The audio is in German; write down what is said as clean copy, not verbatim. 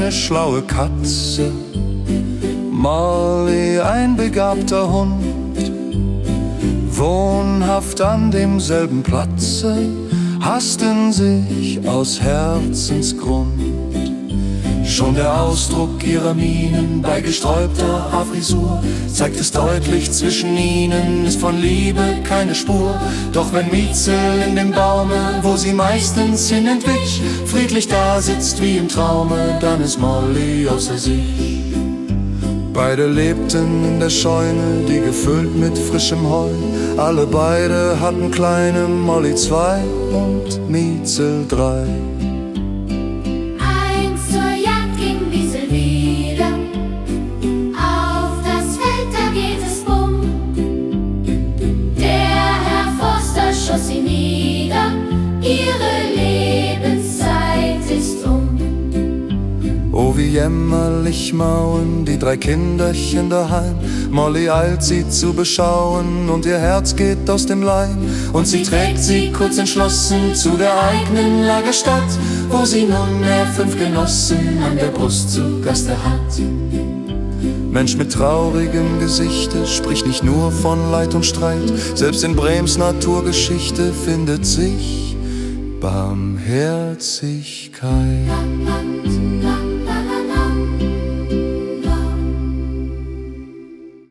eine schlaue Katze, Molly ein begabter Hund, wohnhaft an demselben Platze, hassten sich aus Herzensgrund. Schon der Ausdruck ihrer Mienen bei gesträubter Haarfrisur zeigt es deutlich, zwischen ihnen ist von Liebe keine Spur. Doch wenn Mietzel in dem Baume, wo sie meistens hin entwich, friedlich da sitzt wie im Traume, dann ist Molly außer sich. Beide lebten in der Scheune, die gefüllt mit frischem Heu. Alle beide hatten kleine, Molly 2 und Mietzel 3. Schoss sie nieder, ihre Lebenszeit ist um. Oh, wie jämmerlich mauen die 3 Kinderchen daheim. Molly eilt sie zu beschauen und ihr Herz geht aus dem Leim. Und sie trägt sie kurz entschlossen zu der eigenen Lagerstadt, wo sie nunmehr 5 Genossen an der Brust zu Gaste hat. Mensch mit traurigem Gesichte spricht nicht nur von Leid und Streit. Selbst in Brems Naturgeschichte findet sich Barmherzigkeit.